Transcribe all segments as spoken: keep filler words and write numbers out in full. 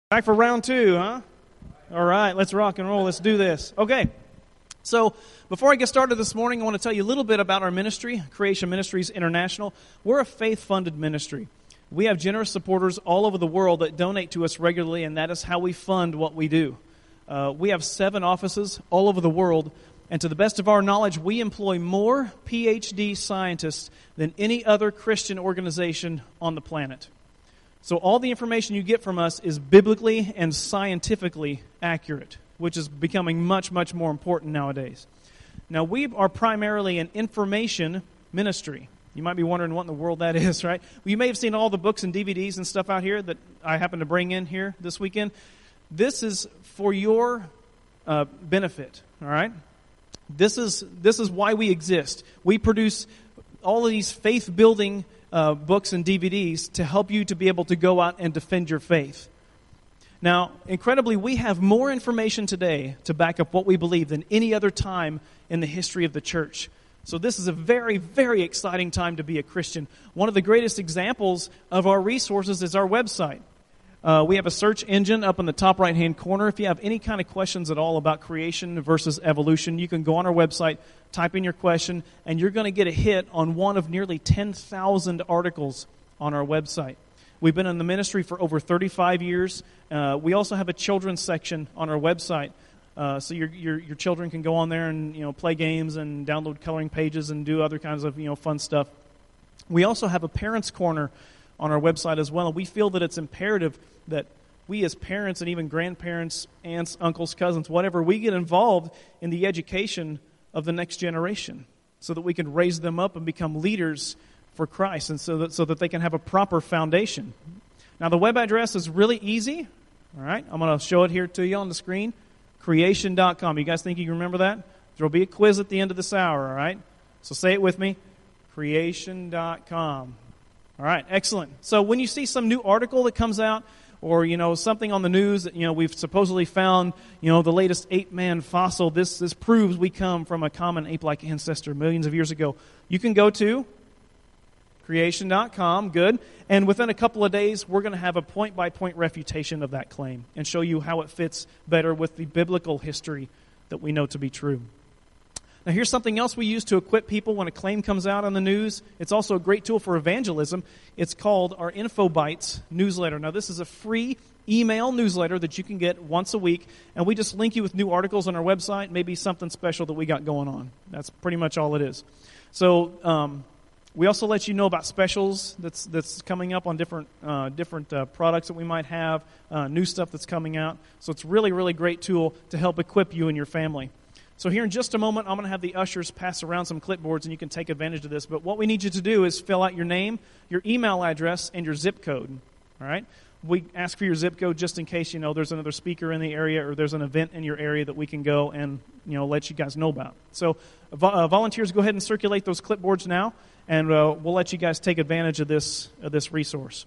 Back for round two, huh? All right, let's rock and roll. Let's do this. Okay, so before I get started this morning, I want to tell you a little bit about our ministry, Creation Ministries International. We're a faith-funded ministry. We have generous supporters all over the world that donate to us regularly, and that is how we fund what we do. Uh, we have seven offices all over the world, and to the best of our knowledge, we employ more P H D scientists than any other Christian organization on the planet. So all the information you get from us is biblically and scientifically accurate, which is becoming much, much more important nowadays. Now, we are primarily an information ministry. You might be wondering what in the world that is, right? Well, you may have seen all the books and D V Ds and stuff out here that I happen to bring in here this weekend. This is for your uh, benefit, all right? This is this is why we exist. We produce all of these faith-building Uh, books and D V Ds to help you to be able to go out and defend your faith. Now, incredibly, we have more information today to back up what we believe than any other time in the history of the church. So this is a very, very exciting time to be a Christian. One of the greatest examples of our resources is our website. Uh, we have a search engine up in the top right-hand corner. If you have any kind of questions at all about creation versus evolution, you can go on our website, type in your question, and you're going to get a hit on one of nearly ten thousand articles on our website. We've been in the ministry for over thirty-five years. Uh, we also have a children's section on our website, uh, so your, your your children can go on there and you know play games and download coloring pages and do other kinds of you know fun stuff. We also have a parents' corner on our website as well. We feel that it's imperative that we as parents and even grandparents, aunts, uncles, cousins, whatever, we get involved in the education of the next generation so that we can raise them up and become leaders for Christ and so that so that they can have a proper foundation. Now, the web address is really easy. All right, I'm going to show it here to you on the screen, creation dot com. You guys think you can remember that? There will be a quiz at the end of this hour, all right? So say it with me, creation dot com. All right, excellent. So when you see some new article that comes out, or, you know, something on the news that, you know, we've supposedly found, you know, the latest ape-man fossil, this this proves we come from a common ape-like ancestor millions of years ago. You can go to creation dot com, good, and within a couple of days, we're going to have a point-by-point refutation of that claim and show you how it fits better with the biblical history that we know to be true. Now, here's something else we use to equip people when a claim comes out on the news. It's also a great tool for evangelism. It's called our InfoBytes newsletter. Now, this is a free email newsletter that you can get once a week, and we just link you with new articles on our website, maybe something special that we got going on. That's pretty much all it is. So, um, we also let you know about specials that's that's coming up on different uh, different uh, products that we might have, uh, new stuff that's coming out. So it's really, really great tool to help equip you and your family. So here in just a moment, I'm going to have the ushers pass around some clipboards, and you can take advantage of this. But what we need you to do is fill out your name, your email address, and your zip code. All right? We ask for your zip code just in case, you know, there's another speaker in the area or there's an event in your area that we can go and, you know, let you guys know about. So uh, volunteers, go ahead and circulate those clipboards now, and uh, we'll let you guys take advantage of this of this resource.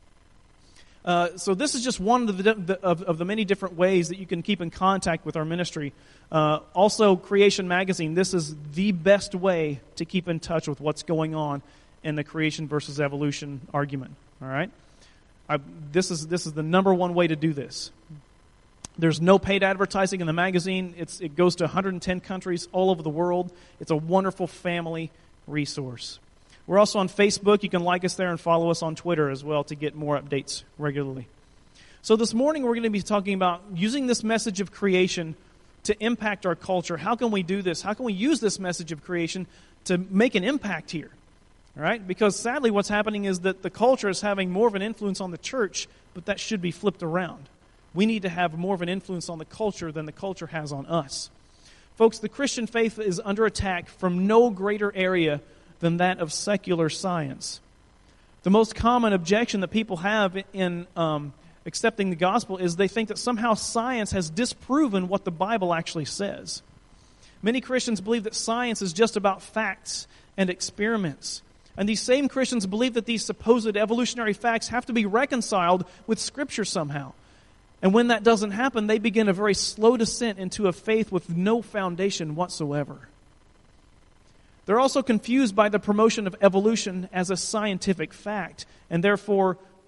Uh, so this is just one of the, the, of, of the many different ways that you can keep in contact with our ministry. Uh, also, Creation Magazine, this is the best way to keep in touch with what's going on in the creation versus evolution argument. All right, I, this is this is the number one way to do this. There's no paid advertising in the magazine. It's it goes to one hundred ten countries all over the world. It's a wonderful family resource. We're also on Facebook. You can like us there and follow us on Twitter as well to get more updates regularly. So this morning we're going to be talking about using this message of creation to impact our culture. How can we do this? How can we use this message of creation to make an impact here? All right? Because sadly what's happening is that the culture is having more of an influence on the church, but that should be flipped around. We need to have more of an influence on the culture than the culture has on us. Folks, the Christian faith is under attack from no greater area than that of secular science. The most common objection that people have in um, accepting the gospel is they think that somehow science has disproven what the Bible actually says. Many Christians believe that science is just about facts and experiments. And these same Christians believe that these supposed evolutionary facts have to be reconciled with Scripture somehow. And when that doesn't happen, they begin a very slow descent into a faith with no foundation whatsoever. They're also confused by the promotion of evolution as a scientific fact, and therefore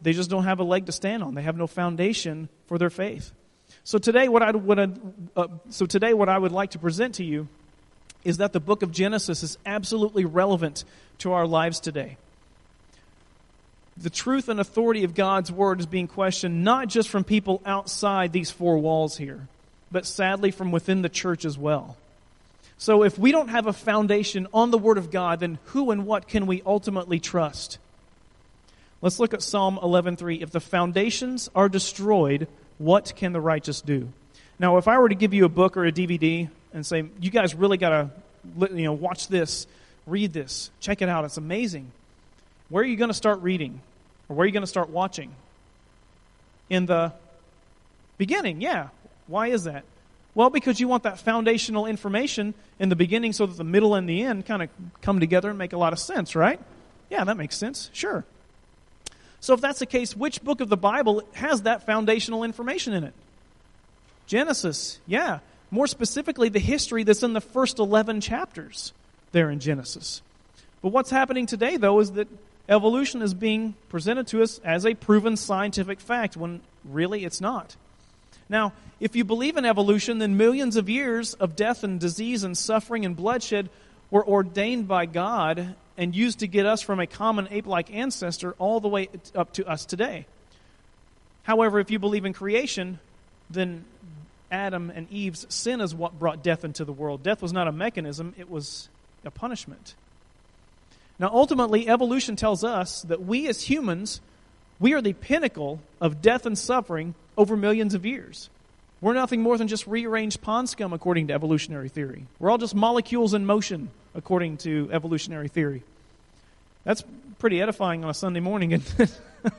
they just don't have a leg to stand on. They have no foundation for their faith. So today, what I would uh, so today what I would like to present to you is that the book of Genesis is absolutely relevant to our lives today. The truth and authority of God's Word is being questioned not just from people outside these four walls here, but sadly from within the church as well. So if we don't have a foundation on the Word of God, then who and what can we ultimately trust? Let's look at Psalm eleven three. If the foundations are destroyed, what can the righteous do? Now, if I were to give you a book or a D V D and say, you guys really got to, you know, watch this, read this, check it out, it's amazing. Where are you going to start reading? Or where are you going to start watching? In the beginning, yeah. Why is that? Well, because you want that foundational information in the beginning so that the middle and the end kind of come together and make a lot of sense, right? Yeah, that makes sense. Sure. So if that's the case, which book of the Bible has that foundational information in it? Genesis, yeah. More specifically, the history that's in the first eleven chapters there in Genesis. But what's happening today, though, is that evolution is being presented to us as a proven scientific fact, when really it's not. Now, if you believe in evolution, then millions of years of death and disease and suffering and bloodshed were ordained by God and used to get us from a common ape-like ancestor all the way up to us today. However, if you believe in creation, then Adam and Eve's sin is what brought death into the world. Death was not a mechanism, it was a punishment. Now, ultimately, evolution tells us that we as humans, we are the pinnacle of death and suffering over millions of years. We're nothing more than just rearranged pond scum according to evolutionary theory. We're all just molecules in motion according to evolutionary theory. That's pretty edifying on a Sunday morning, isn't it?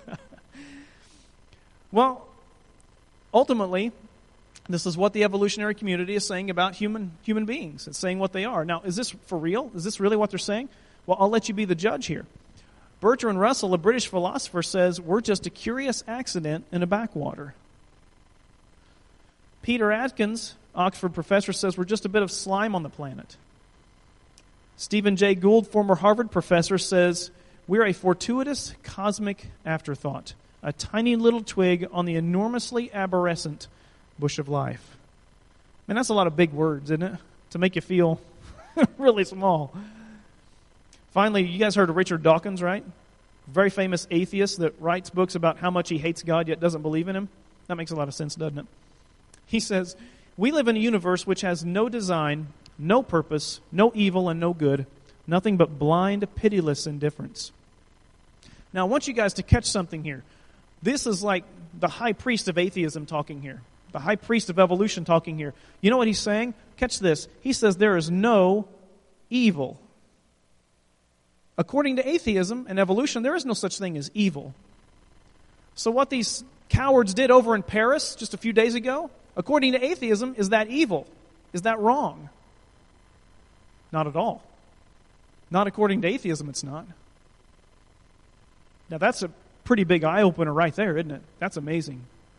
Well, ultimately, this is what the evolutionary community is saying about human human beings. It's saying what they are. Now, is this for real? Is this really what they're saying? Well, I'll let you be the judge here. Bertrand Russell, a British philosopher, says we're just a curious accident in a backwater. Peter Atkins, Oxford professor, says we're just a bit of slime on the planet. Stephen Jay Gould, former Harvard professor, says we're a fortuitous cosmic afterthought, a tiny little twig on the enormously arborescent bush of life. Man, that's a lot of big words, isn't it? To make you feel really small. Finally, you guys heard of Richard Dawkins, right? Very famous atheist that writes books about how much he hates God yet doesn't believe in him. That makes a lot of sense, doesn't it? He says, we live in a universe which has no design, no purpose, no evil, and no good, nothing but blind, pitiless indifference. Now, I want you guys to catch something here. This is like the high priest of atheism talking here, the high priest of evolution talking here. You know what he's saying? Catch this. He says there is no evil. According to atheism and evolution, there is no such thing as evil. So what these cowards did over in Paris just a few days ago, according to atheism, is that evil? Is that wrong? Not at all. Not according to atheism, it's not. Now that's a pretty big eye-opener right there, isn't it? That's amazing.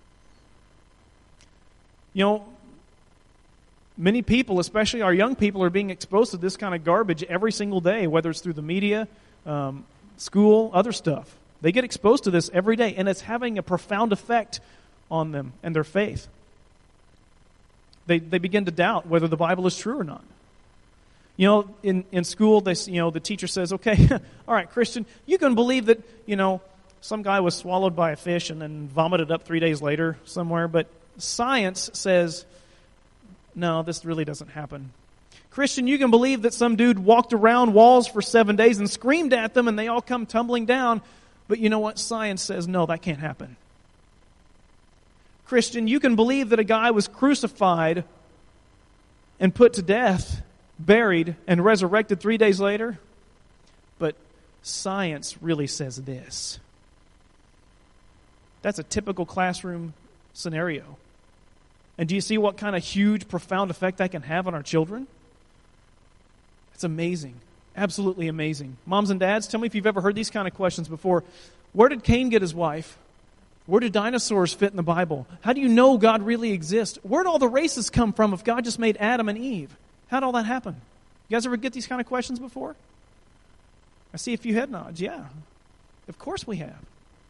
You know, many people, especially our young people, are being exposed to this kind of garbage every single day, whether it's through the media, um, school, other stuff. They get exposed to this every day, and it's having a profound effect on them and their faith. They they begin to doubt whether the Bible is true or not. You know, in, in school, they you know the teacher says, okay, all right, Christian, you can believe that, you know, some guy was swallowed by a fish and then vomited up three days later somewhere, but science says, no, this really doesn't happen. Christian, you can believe that some dude walked around walls for seven days and screamed at them and they all come tumbling down, but you know what? Science says, no, that can't happen. Christian, you can believe that a guy was crucified and put to death, buried, and resurrected three days later, but science really says this. That's a typical classroom scenario. And do you see what kind of huge, profound effect that can have on our children? It's amazing. Absolutely amazing. Moms and dads, tell me if you've ever heard these kind of questions before. Where did Cain get his wife? Where do dinosaurs fit in the Bible? How do you know God really exists? Where did all the races come from if God just made Adam and Eve? How did all that happen? You guys ever get these kind of questions before? I see a few head nods. Yeah. Of course we have.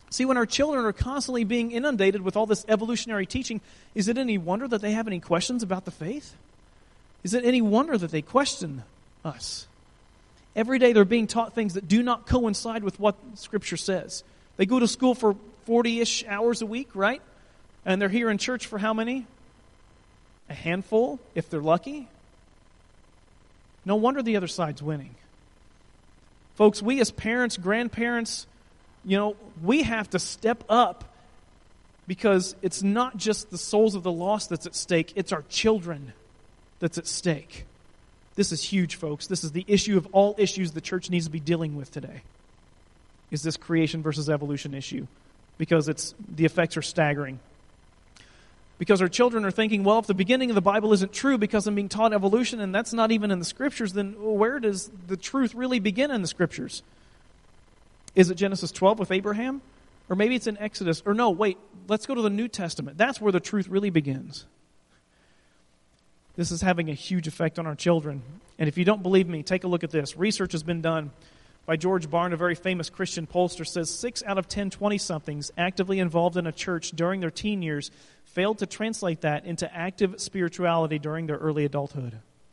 See, when our children are constantly being inundated with all this evolutionary teaching, is it any wonder that they have any questions about the faith? Is it any wonder that they question us? Every day they're being taught things that do not coincide with what Scripture says. They go to school for forty-ish hours a week, right? And they're here in church for how many? A handful, if they're lucky. No wonder the other side's winning. Folks, we as parents, grandparents, you know, we have to step up because it's not just the souls of the lost that's at stake, it's our children that's at stake. This is huge, folks. This is the issue of all issues the church needs to be dealing with today, is this creation versus evolution issue, because it's the effects are staggering. Because our children are thinking, well, if the beginning of the Bible isn't true because I'm being taught evolution and that's not even in the Scriptures, then where does the truth really begin in the Scriptures? Is it Genesis twelve with Abraham? Or maybe it's in Exodus. Or no, wait, let's go to the New Testament. That's where the truth really begins. This is having a huge effect on our children. And if you don't believe me, take a look at this. Research has been done by George Barna, a very famous Christian pollster, says six out of ten twenty-somethings actively involved in a church during their teen years failed to translate that into active spirituality during their early adulthood.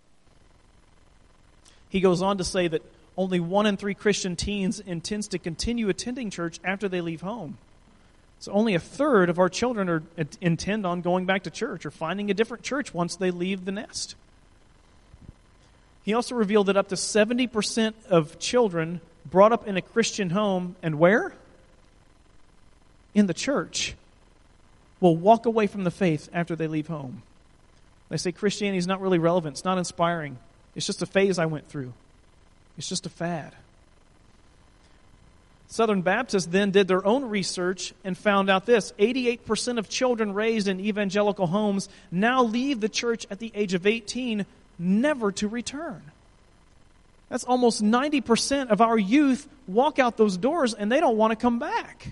He goes on to say that only one in three Christian teens intends to continue attending church after they leave home. So only a third of our children are, intend on going back to church or finding a different church once they leave the nest. He also revealed that up to seventy percent of children brought up in a Christian home, and where? In the church, will walk away from the faith after they leave home. They say Christianity is not really relevant. It's not inspiring. It's just a phase I went through. It's just a fad. Southern Baptists then did their own research and found out this. eighty-eight percent of children raised in evangelical homes now leave the church at the age of eighteen, never to return. That's almost ninety percent of our youth walk out those doors and they don't want to come back.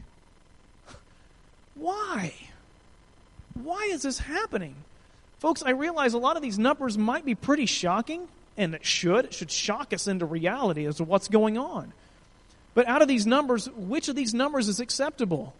Why? Why is this happening? Folks, I realize a lot of these numbers might be pretty shocking, and it should. It should shock us into reality as to what's going on. But out of these numbers, which of these numbers is acceptable?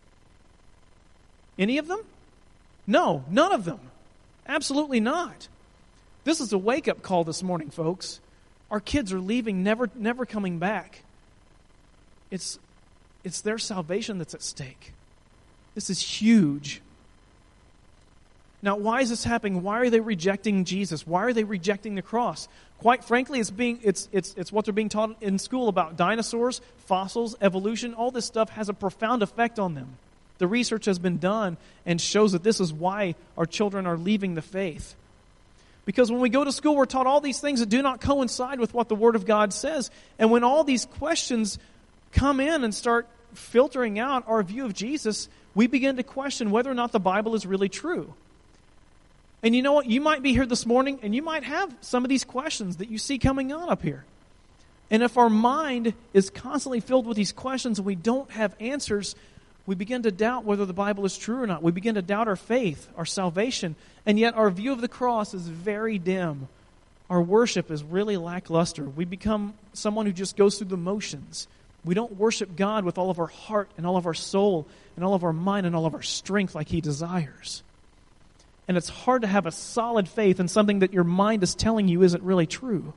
Any of them? No, none of them. Absolutely not. This is a wake-up call this morning, folks. Our kids are leaving, never never coming back. It's, it's their salvation that's at stake. This is huge. Now, why is this happening? Why are they rejecting Jesus? Why are they rejecting the cross? Quite frankly, it's being it's it's it's what they're being taught in school about dinosaurs, fossils, evolution. All this stuff has a profound effect on them. The research has been done and shows that this is why our children are leaving the faith. Because when we go to school, we're taught all these things that do not coincide with what the Word of God says. And when all these questions come in and start filtering out our view of Jesus, we begin to question whether or not the Bible is really true. And you know what? You might be here this morning and you might have some of these questions that you see coming on up here. And if our mind is constantly filled with these questions and we don't have answers, we begin to doubt whether the Bible is true or not. We begin to doubt our faith, our salvation, and yet our view of the cross is very dim. Our worship is really lackluster. We become someone who just goes through the motions. We don't worship God with all of our heart and all of our soul and all of our mind and all of our strength like He desires. And it's hard to have a solid faith in something that your mind is telling you isn't really true.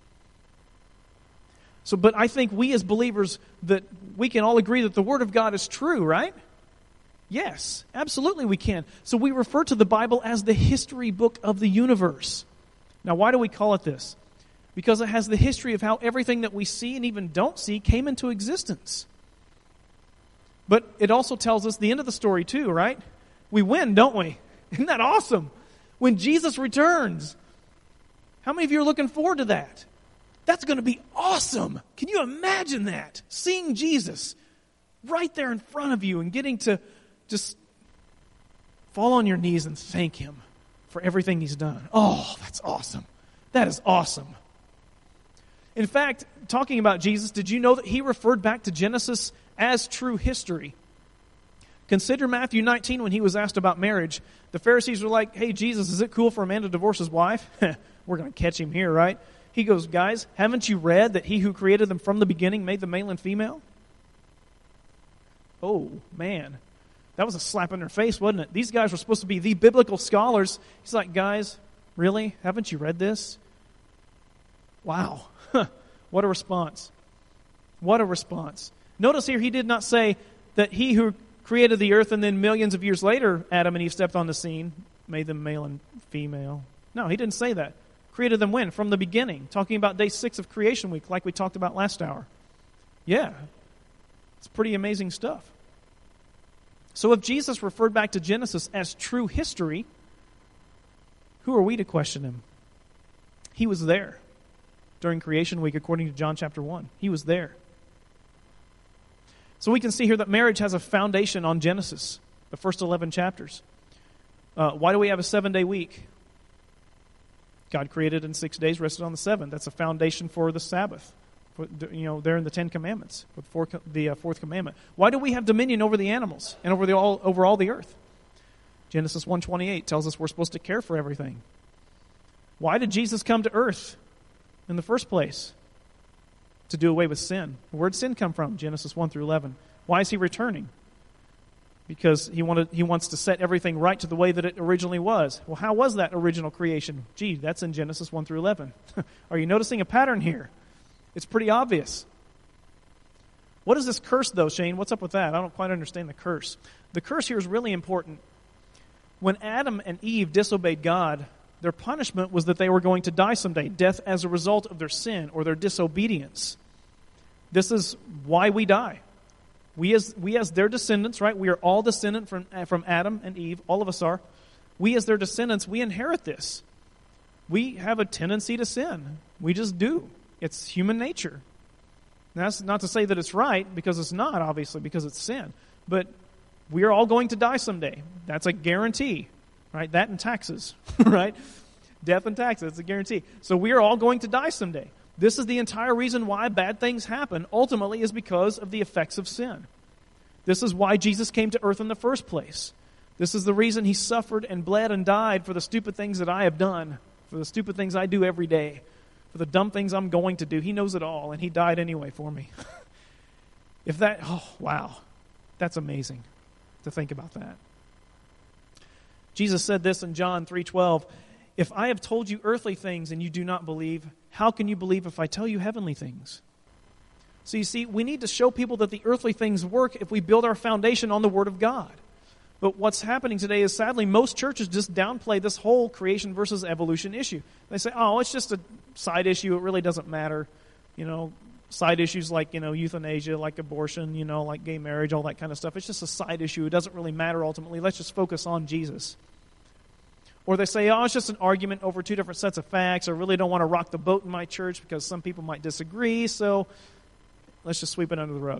So, but I think we as believers, that we can all agree that the Word of God is true, right? Yes, absolutely we can. So we refer to the Bible as the history book of the universe. Now, why do we call it this? Because it has the history of how everything that we see and even don't see came into existence. But it also tells us the end of the story too, right? We win, don't we? Isn't that awesome? When Jesus returns. How many of you are looking forward to that? That's going to be awesome. Can you imagine that? Seeing Jesus right there in front of you and getting to just fall on your knees and thank Him for everything He's done. Oh, that's awesome. That is awesome. In fact, talking about Jesus, did you know that He referred back to Genesis as true history? Consider Matthew nineteen when He was asked about marriage. The Pharisees were like, hey, Jesus, is it cool for a man to divorce his wife? We're going to catch him here, right? He goes, guys, haven't you read that He who created them from the beginning made them male and female? oh, man, that was a slap in their face, wasn't it? These guys were supposed to be the biblical scholars. He's like, guys, really? Haven't you read this? Wow. What a response. What a response. Notice here, he did not say that he who created the earth and then millions of years later, Adam and Eve stepped on the scene, made them male and female. No, he didn't say that. Created them when? From the beginning. Talking about day six of creation week, like we talked about last hour. Yeah. It's pretty amazing stuff. So if Jesus referred back to Genesis as true history, who are we to question him? He was there during creation week, according to John chapter one. He was there. So we can see here that marriage has a foundation on Genesis, the first eleven chapters. Uh, why do we have a seven-day week? God created in six days, rested on the seventh. That's a foundation for the Sabbath. For, you know, they're in the Ten Commandments, with four, the uh, fourth commandment. Why do we have dominion over the animals and over the all over all the earth? Genesis one twenty-eight tells us we're supposed to care for everything. Why did Jesus come to earth in the first place? To do away with sin. Where did sin come from? Genesis one through eleven. Why is he returning? Because he wanted he wants to set everything right to the way that it originally was. Well, how was that original creation? Gee, that's in Genesis one through eleven. Are you noticing a pattern here? It's pretty obvious. What is this curse, though, Shane? What's up with that? I don't quite understand the curse. The curse here is really important. When Adam and Eve disobeyed God, their punishment was that they were going to die someday, death as a result of their sin or their disobedience. This is why we die. We as we as their descendants, right? We are all descendant from, from Adam and Eve. All of us are. We as their descendants, we inherit this. We have a tendency to sin. We just do. It's human nature. Now, that's not to say that it's right, because it's not, obviously, because it's sin. But we are all going to die someday. That's a guarantee, right? That and taxes, right? Death and taxes, it's a guarantee. So we are all going to die someday. This is the entire reason why bad things happen, ultimately, is because of the effects of sin. This is why Jesus came to earth in the first place. This is the reason he suffered and bled and died for the stupid things that I have done, for the stupid things I do every day, for the dumb things I'm going to do. He knows it all, and he died anyway for me. If that, oh, wow. That's amazing to think about that. Jesus said this in John three twelve, "If I have told you earthly things and you do not believe, how can you believe if I tell you heavenly things?" So you see, we need to show people that the earthly things work if we build our foundation on the Word of God. But what's happening today is, sadly, most churches just downplay this whole creation versus evolution issue. They say, oh, it's just a side issue. It really doesn't matter. You know, side issues like, you know, euthanasia, like abortion, you know, like gay marriage, all that kind of stuff. It's just a side issue. It doesn't really matter ultimately. Let's just focus on Jesus. Or they say, oh, it's just an argument over two different sets of facts. I really don't want to rock the boat in my church because some people might disagree, so let's just sweep it under the rug.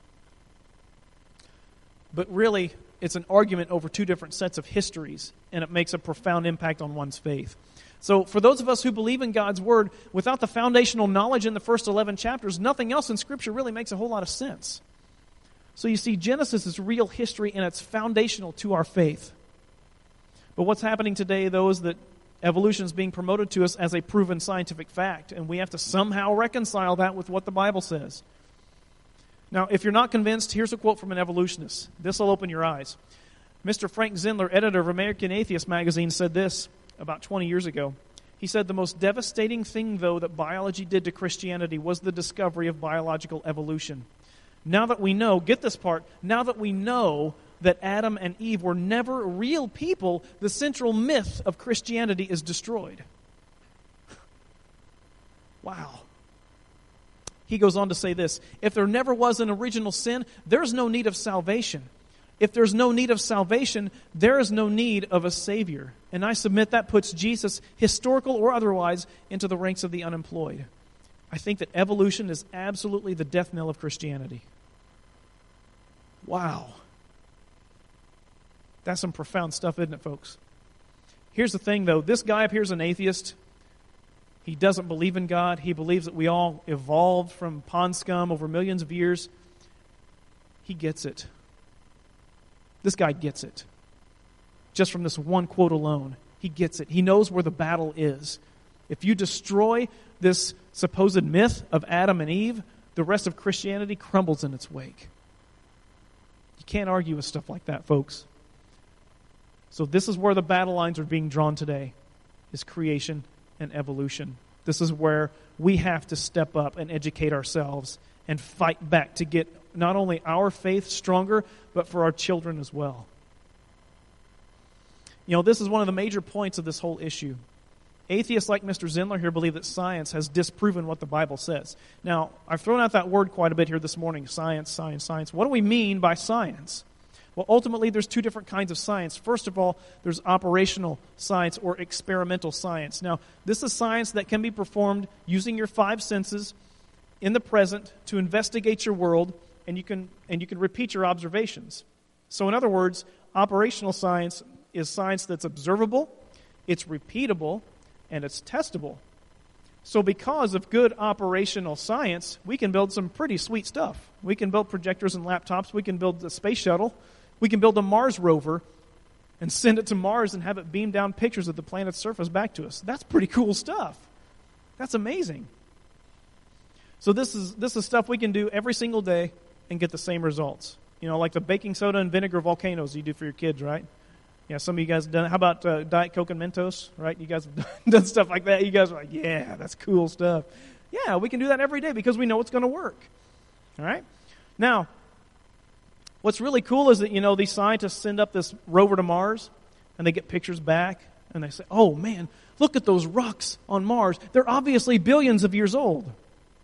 But really, it's an argument over two different sets of histories, and it makes a profound impact on one's faith. So for those of us who believe in God's Word, without the foundational knowledge in the first eleven chapters, nothing else in Scripture really makes a whole lot of sense. So you see, Genesis is real history, and it's foundational to our faith. But what's happening today, though, is that evolution is being promoted to us as a proven scientific fact, and we have to somehow reconcile that with what the Bible says. Now, if you're not convinced, here's a quote from an evolutionist. This will open your eyes. Mister Frank Zindler, editor of American Atheist magazine, said this about twenty years ago. He said, "The most devastating thing, though, that biology did to Christianity was the discovery of biological evolution. Now that we know, get this part, now that we know that Adam and Eve were never real people, the central myth of Christianity is destroyed." Wow. He goes on to say this, "If there never was an original sin, there's no need of salvation. If there's no need of salvation, there is no need of a Savior. And I submit that puts Jesus, historical or otherwise, into the ranks of the unemployed. I think that evolution is absolutely the death knell of Christianity." Wow. That's some profound stuff, isn't it, folks? Here's the thing, though. This guy up here is an atheist. He doesn't believe in God. He believes that we all evolved from pond scum over millions of years. He gets it. This guy gets it. Just from this one quote alone, he gets it. He knows where the battle is. If you destroy this supposed myth of Adam and Eve, the rest of Christianity crumbles in its wake. You can't argue with stuff like that, folks. So this is where the battle lines are being drawn today, is creation and evolution. This is where we have to step up and educate ourselves and fight back to get not only our faith stronger, but for our children as well. You know, this is one of the major points of this whole issue. Atheists like Mister Zindler here believe that science has disproven what the Bible says. Now, I've thrown out that word quite a bit here this morning, science, science, science. What do we mean by science? Well, ultimately, there's two different kinds of science. First of all, there's operational science or experimental science. Now, this is science that can be performed using your five senses in the present to investigate your world, and you can and you can repeat your observations. So, in other words, operational science is science that's observable, it's repeatable, and it's testable. So because of good operational science, we can build some pretty sweet stuff. We can build projectors and laptops. We can build a space shuttle. We can build a Mars rover and send it to Mars and have it beam down pictures of the planet's surface back to us. That's pretty cool stuff. That's amazing. So this is this is stuff we can do every single day and get the same results. You know, like the baking soda and vinegar volcanoes you do for your kids, right? Yeah, some of you guys have done it. How about uh, Diet Coke and Mentos, right? You guys have done stuff like that. You guys are like, yeah, that's cool stuff. Yeah, we can do that every day because we know it's going to work. All right? Now, what's really cool is that, you know, these scientists send up this rover to Mars, and they get pictures back, and they say, oh, man, look at those rocks on Mars. They're obviously billions of years old.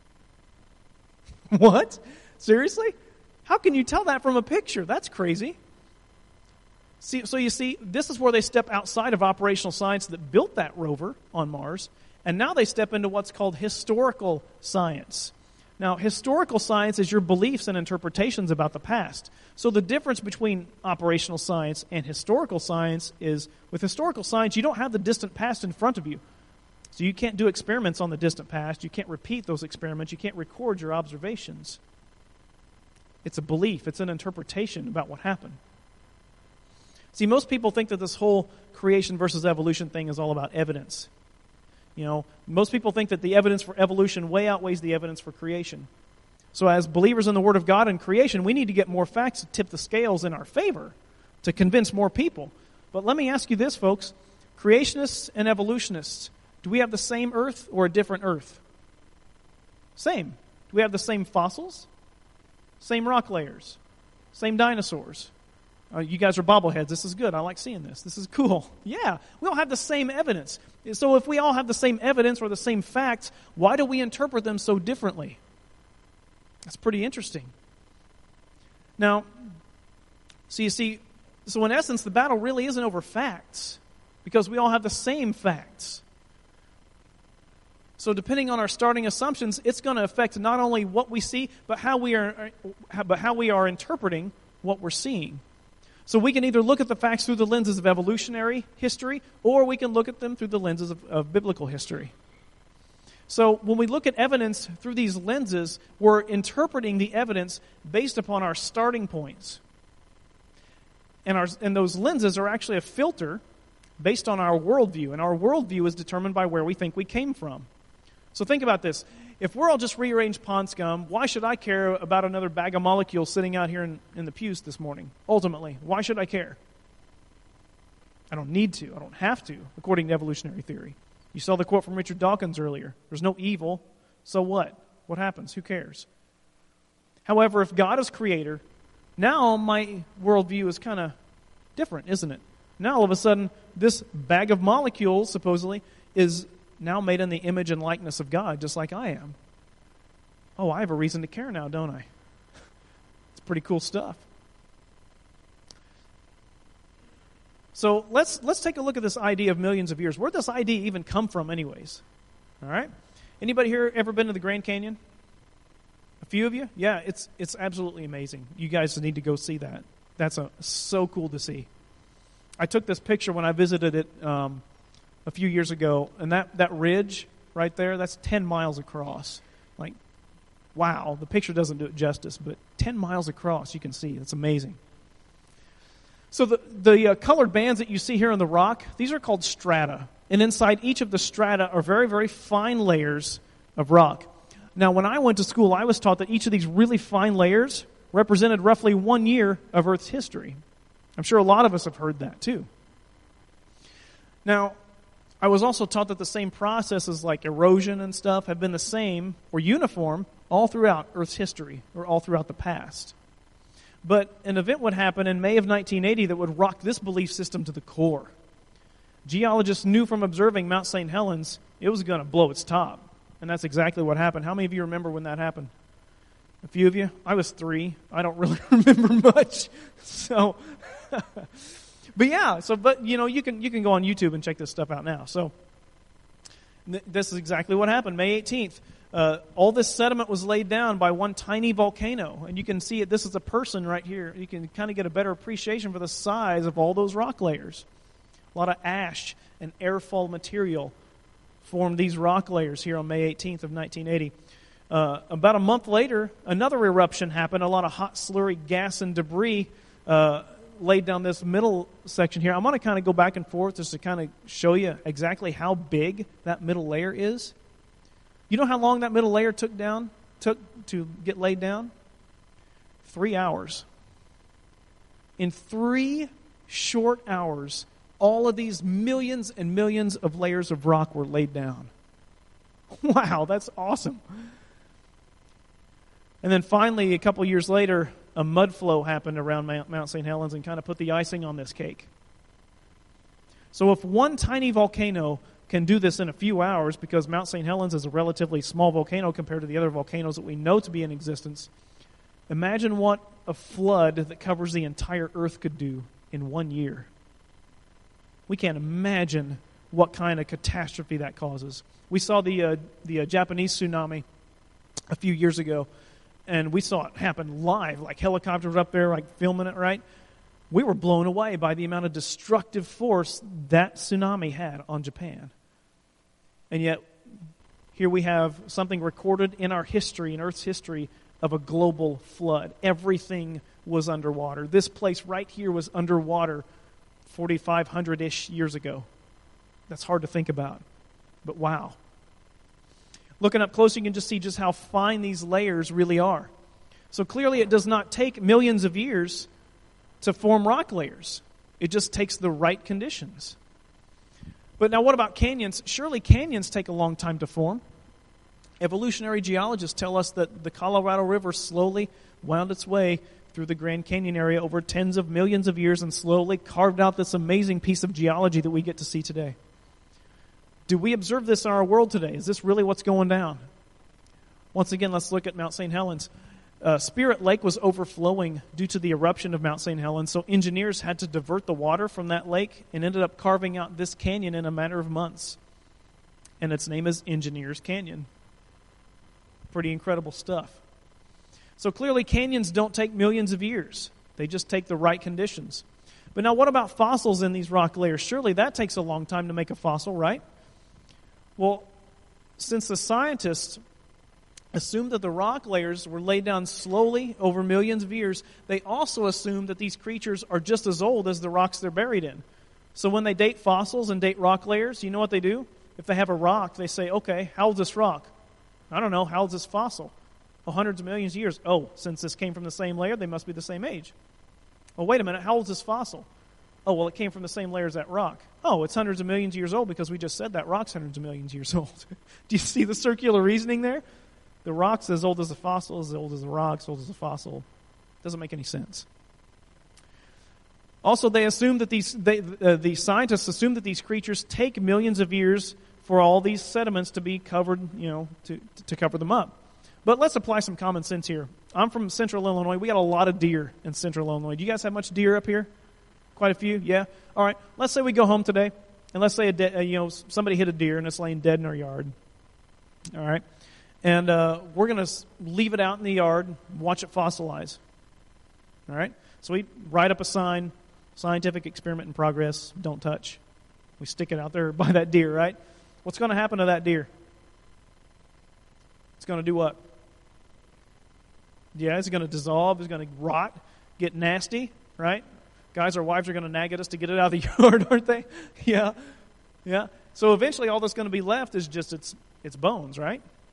What? Seriously? How can you tell that from a picture? That's crazy. See, so you see, this is where they step outside of operational science that built that rover on Mars, and now they step into what's called historical science. Now, historical science is your beliefs and interpretations about the past. So the difference between operational science and historical science is, with historical science, you don't have the distant past in front of you. So you can't do experiments on the distant past. You can't repeat those experiments. You can't record your observations. It's a belief. It's an interpretation about what happened. See, most people think that this whole creation versus evolution thing is all about evidence. You know, most people think that the evidence for evolution way outweighs the evidence for creation. So as believers in the Word of God and creation, we need to get more facts to tip the scales in our favor to convince more people. But let me ask you this, folks. Creationists and evolutionists, do we have the same earth or a different earth? Same. Do we have the same fossils? Same rock layers? Same dinosaurs? Uh, you guys are bobbleheads. This is good. I like seeing this. This is cool. Yeah, we all have the same evidence. So if we all have the same evidence or the same facts, why do we interpret them so differently? That's pretty interesting. Now, so you see, so in essence, the battle really isn't over facts because we all have the same facts. So depending on our starting assumptions, it's going to affect not only what we see, but how we are, but how we are interpreting what we're seeing. So we can either look at the facts through the lenses of evolutionary history, or we can look at them through the lenses of, of biblical history. So when we look at evidence through these lenses, we're interpreting the evidence based upon our starting points. And, our, and those lenses are actually a filter based on our worldview, and our worldview is determined by where we think we came from. So think about this. If we're all just rearranged pond scum, why should I care about another bag of molecules sitting out here in, in the pews this morning? Ultimately, why should I care? I don't need to. I don't have to, according to evolutionary theory. You saw the quote from Richard Dawkins earlier. There's no evil, so what? What happens? Who cares? However, if God is creator, now my worldview is kind of different, isn't it? Now all of a sudden, this bag of molecules, supposedly, is now made in the image and likeness of God, just like I am. Oh, I have a reason to care now, don't I? It's pretty cool stuff. So let's let's take a look at this idea of millions of years. Where'd this idea even come from anyways? All right? Anybody here ever been to the Grand Canyon? A few of you? Yeah, it's it's absolutely amazing. You guys need to go see that. That's a, so cool to see. I took this picture when I visited it um, a few years ago, and that, that ridge right there, that's ten miles across. Like, wow, the picture doesn't do it justice, but ten miles across, you can see. It's amazing. So the, the uh, colored bands that you see here on the rock, these are called strata. And inside each of the strata are very, very fine layers of rock. Now, when I went to school, I was taught that each of these really fine layers represented roughly one year of Earth's history. I'm sure a lot of us have heard that too. Now, I was also taught that the same processes like erosion and stuff have been the same or uniform all throughout Earth's history or all throughout the past. But an event would happen in May of nineteen eighty that would rock this belief system to the core. Geologists knew from observing Mount Saint Helens it was going to blow its top. And that's exactly what happened. How many of you remember when that happened? A few of you? I was three. I don't really remember much. So, but yeah, so, but, you know, you can you can go on YouTube and check this stuff out now. So, th- this is exactly what happened. May eighteenth, uh, all this sediment was laid down by one tiny volcano. And you can see it, this is a person right here. You can kind of get a better appreciation for the size of all those rock layers. A lot of ash and airfall material formed these rock layers here on May eighteenth of nineteen eighty. Uh, about a month later, another eruption happened. A lot of hot, slurry gas and debris uh, laid down this middle section here. I'm going to kind of go back and forth just to kind of show you exactly how big that middle layer is. You know how long that middle layer took down, took to get laid down? Three hours. In three short hours, all of these millions and millions of layers of rock were laid down. Wow, that's awesome. And then finally, a couple years later, a mud flow happened around Mount Saint Helens and kind of put the icing on this cake. So if one tiny volcano can do this in a few hours, because Mount Saint Helens is a relatively small volcano compared to the other volcanoes that we know to be in existence, imagine what a flood that covers the entire earth could do in one year. We can't imagine what kind of catastrophe that causes. We saw the uh, the uh, Japanese tsunami a few years ago, and we saw it happen live, like helicopters up there, like filming it, right? We were blown away by the amount of destructive force that tsunami had on Japan. And yet, here we have something recorded in our history, in Earth's history, of a global flood. Everything was underwater. This place right here was underwater forty-five hundred-ish years ago. That's hard to think about, but wow. Looking up close, you can just see just how fine these layers really are. So clearly it does not take millions of years to form rock layers. It just takes the right conditions. But now what about canyons? Surely canyons take a long time to form. Evolutionary geologists tell us that the Colorado River slowly wound its way through the Grand Canyon area over tens of millions of years and slowly carved out this amazing piece of geology that we get to see today. Do we observe this in our world today? Is this really what's going down? Once again, let's look at Mount Saint Helens. Uh, Spirit Lake was overflowing due to the eruption of Mount Saint Helens, so engineers had to divert the water from that lake and ended up carving out this canyon in a matter of months. And its name is Engineers Canyon. Pretty incredible stuff. So clearly canyons don't take millions of years. They just take the right conditions. But now what about fossils in these rock layers? Surely that takes a long time to make a fossil, right? Well, since the scientists assumed that the rock layers were laid down slowly over millions of years, they also assumed that these creatures are just as old as the rocks they're buried in. So when they date fossils and date rock layers, you know what they do? If they have a rock, they say, okay, how old's this rock? I don't know, how old's this fossil? Oh, hundreds of millions of years. Oh, since this came from the same layer, they must be the same age. Oh, wait a minute, how old's this fossil? Oh, well, it came from the same layer as that rock. Oh, it's hundreds of millions of years old because we just said that rock's hundreds of millions of years old. Do you see the circular reasoning there? The rock's as old as the fossil, as old as the rock, as old as the fossil. Doesn't make any sense. Also, they assume that these, they, uh, the scientists assume that these creatures take millions of years for all these sediments to be covered, you know, to, to cover them up. But let's apply some common sense here. I'm from Central Illinois. We got a lot of deer in Central Illinois. Do you guys have much deer up here? Quite a few, yeah? All right, let's say we go home today, and let's say a de- uh, you know somebody hit a deer and it's laying dead in our yard. All right? And uh, we're going to leave it out in the yard and watch it fossilize. All right? So we write up a sign, scientific experiment in progress, don't touch. We stick it out there by that deer, right? What's going to happen to that deer? It's going to do what? Yeah, it's going to dissolve, it's going to rot, get nasty, right? Guys, our wives are going to nag at us to get it out of the yard, aren't they? Yeah, yeah. So eventually all that's going to be left is just its its bones, right?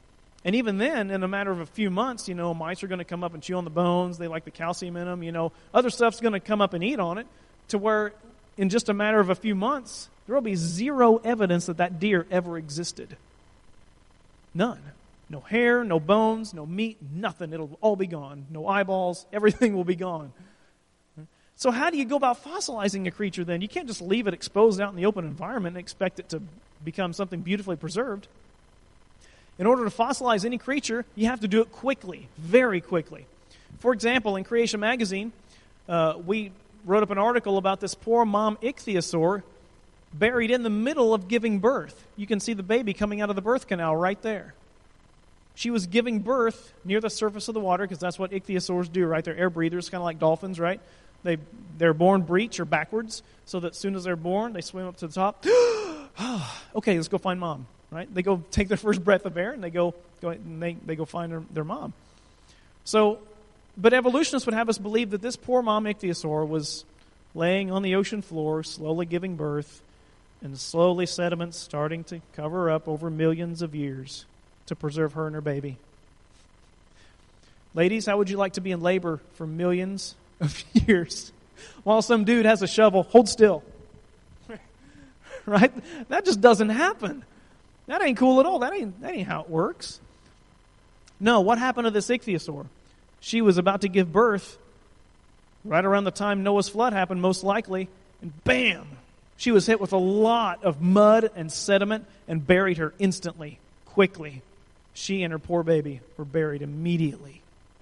And even then, in a matter of a few months, you know, mice are going to come up and chew on the bones. They like the calcium in them. You know, other stuff's going to come up and eat on it, to where in just a matter of a few months, there will be zero evidence that that deer ever existed. None. No hair, no bones, no meat, nothing. It'll all be gone. No eyeballs. Everything will be gone. So how do you go about fossilizing a creature then? You can't just leave it exposed out in the open environment and expect it to become something beautifully preserved. In order to fossilize any creature, you have to do it quickly, very quickly. For example, in Creation Magazine, uh, we wrote up an article about this poor mom ichthyosaur buried in the middle of giving birth. You can see the baby coming out of the birth canal right there. She was giving birth near the surface of the water, because that's what ichthyosaurs do, right? They're air breathers, kind of like dolphins, right? They, they're born breech or backwards, so that as soon as they're born, they swim up to the top. Okay, let's go find mom, right? They go take their first breath of air, and they go, go and they, they go find their, their mom. So, but evolutionists would have us believe that this poor mom ichthyosaur was laying on the ocean floor, slowly giving birth, and slowly sediments starting to cover her up over millions of years to preserve her and her baby. Ladies, how would you like to be in labor for millions of years while some dude has a shovel? Hold still. Right? That just doesn't happen. That ain't cool at all. That ain't, that ain't how it works. No, what happened to this ichthyosaur? She was about to give birth right around the time Noah's flood happened, most likely, and bam! She was hit with a lot of mud and sediment and buried her instantly, quickly. She and her poor baby were buried immediately.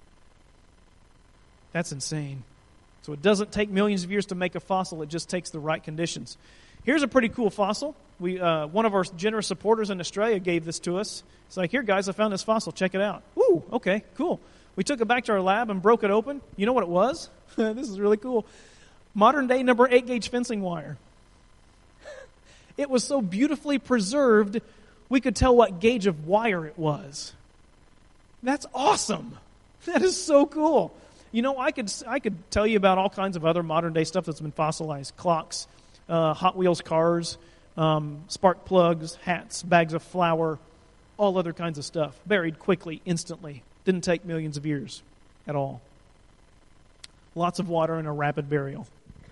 That's insane. So it doesn't take millions of years to make a fossil. It just takes the right conditions. Here's a pretty cool fossil. We uh, one of our generous supporters in Australia gave this to us. It's like, here, guys, I found this fossil. Check it out. Ooh, okay, cool. We took it back to our lab and broke it open. You know what it was? This is really cool. Modern-day number eight gauge fencing wire. It was so beautifully preserved, we could tell what gauge of wire it was. That's awesome. That is so cool. You know, I could I could tell you about all kinds of other modern day stuff that's been fossilized: clocks, uh, Hot Wheels cars, um, spark plugs, hats, bags of flour, all other kinds of stuff, buried quickly, instantly. Didn't take millions of years at all. Lots of water and a rapid burial.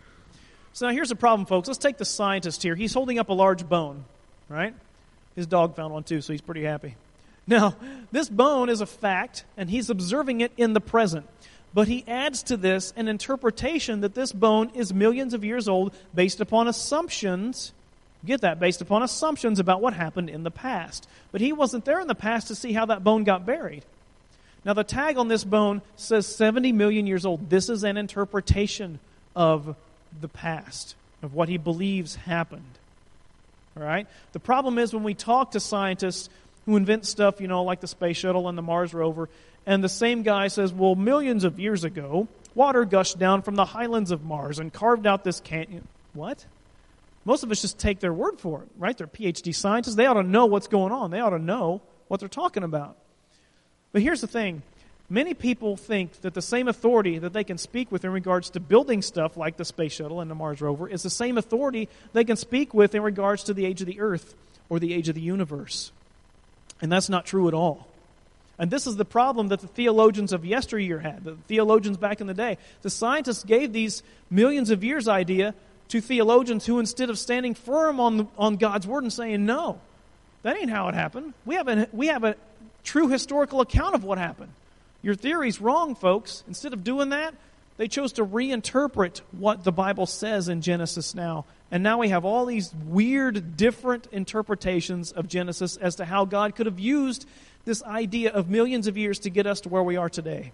So now here's the problem, folks. Let's take the scientist here. He's holding up a large bone, right? His dog found one too, so he's pretty happy. Now, this bone is a fact, and he's observing it in the present. But he adds to this an interpretation that this bone is millions of years old based upon assumptions. Get that? Based upon assumptions about what happened in the past. But he wasn't there in the past to see how that bone got buried. Now, the tag on this bone says seventy million years old. This is an interpretation of the past, of what he believes happened. All right? The problem is when we talk to scientists who invent stuff, you know, like the space shuttle and the Mars rover, and the same guy says, well, millions of years ago, water gushed down from the highlands of Mars and carved out this canyon. What? Most of us just take their word for it, right? They're P H D scientists. They ought to know what's going on. They ought to know what they're talking about. But here's the thing. Many people think that the same authority that they can speak with in regards to building stuff like the space shuttle and the Mars rover is the same authority they can speak with in regards to the age of the earth or the age of the universe. And that's not true at all. And this is the problem that the theologians of yesteryear had, the theologians back in the day. The scientists gave these millions of years idea to theologians who, instead of standing firm on the, on God's word and saying, no, that ain't how it happened. We have a, we have a true historical account of what happened. Your theory's wrong, folks. Instead of doing that, they chose to reinterpret what the Bible says in Genesis now. And now we have all these weird, different interpretations of Genesis as to how God could have used this idea of millions of years to get us to where we are today.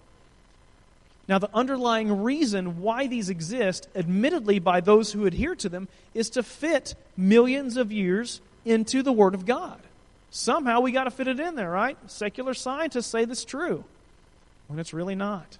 Now, the underlying reason why these exist, admittedly by those who adhere to them, is to fit millions of years into the Word of God. Somehow we got to fit it in there, right? Secular scientists say that's true, when it's really not.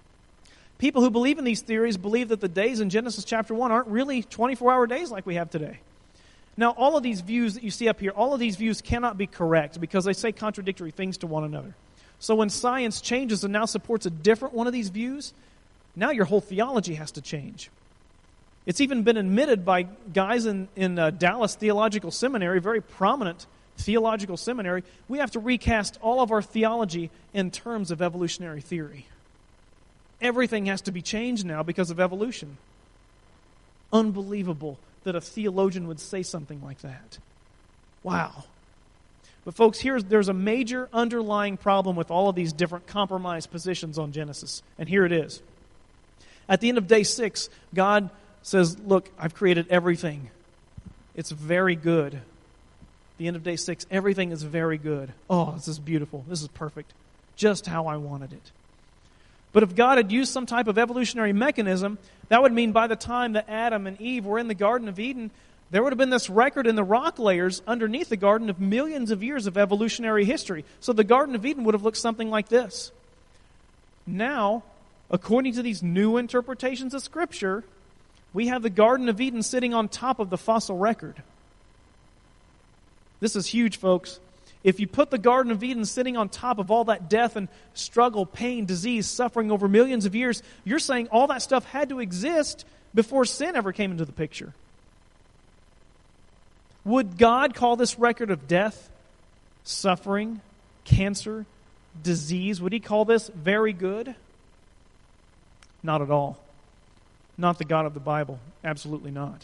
People who believe in these theories believe that the days in Genesis chapter one aren't really twenty-four hour days like we have today. Now, all of these views that you see up here, all of these views cannot be correct because they say contradictory things to one another. So when science changes and now supports a different one of these views, now your whole theology has to change. It's even been admitted by guys in, in uh, Dallas Theological Seminary, very prominent theological seminary, we have to recast all of our theology in terms of evolutionary theory. Everything has to be changed now because of evolution. Unbelievable that a theologian would say something like that. Wow. But folks, here's there's a major underlying problem with all of these different compromised positions on Genesis. And here it is. At the end of day six, God says, look, I've created everything. It's very good. At the end of day six, everything is very good. Oh, this is beautiful. This is perfect. Just how I wanted it. But if God had used some type of evolutionary mechanism, that would mean by the time that Adam and Eve were in the Garden of Eden, there would have been this record in the rock layers underneath the garden of millions of years of evolutionary history. So the Garden of Eden would have looked something like this. Now, according to these new interpretations of Scripture, we have the Garden of Eden sitting on top of the fossil record. This is huge, folks. If you put the Garden of Eden sitting on top of all that death and struggle, pain, disease, suffering over millions of years, you're saying all that stuff had to exist before sin ever came into the picture. Would God call this record of death, suffering, cancer, disease, would He call this very good? Not at all. Not the God of the Bible. Absolutely not.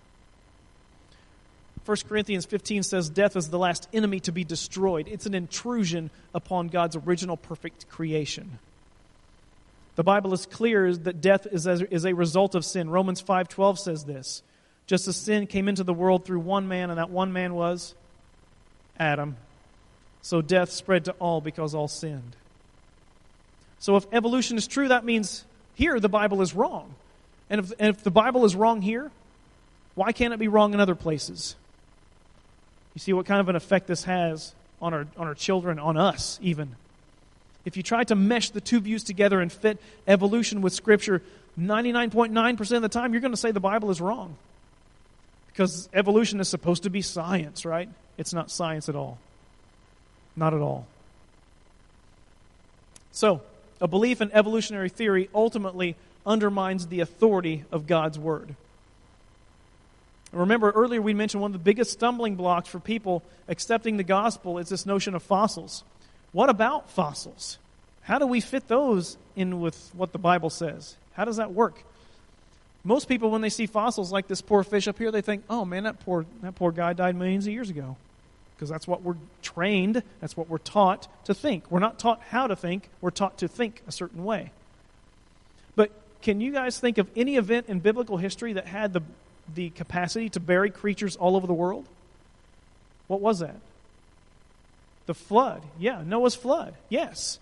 First Corinthians fifteen says death is the last enemy to be destroyed. It's an intrusion upon God's original perfect creation. The Bible is clear that death is a, is a result of sin. Romans five twelve says this. Just as sin came into the world through one man, and that one man was Adam, so death spread to all because all sinned. So if evolution is true, that means here the Bible is wrong. And if, and if the Bible is wrong here, why can't it be wrong in other places? You see what kind of an effect this has on our on our children, on us even. If you try to mesh the two views together and fit evolution with Scripture, ninety-nine point nine percent of the time you're going to say the Bible is wrong. Because evolution is supposed to be science, right? It's not science at all. Not at all. So, a belief in evolutionary theory ultimately undermines the authority of God's Word. Remember, earlier we mentioned one of the biggest stumbling blocks for people accepting the gospel is this notion of fossils. What about fossils? How do we fit those in with what the Bible says? How does that work? Most people, when they see fossils like this poor fish up here, they think, oh man, that poor, that poor guy died millions of years ago. Because that's what we're trained, that's what we're taught to think. We're not taught how to think, we're taught to think a certain way. But can you guys think of any event in biblical history that had the the capacity to bury creatures all over the world? What was that? The flood. Yeah, Noah's flood. Yes.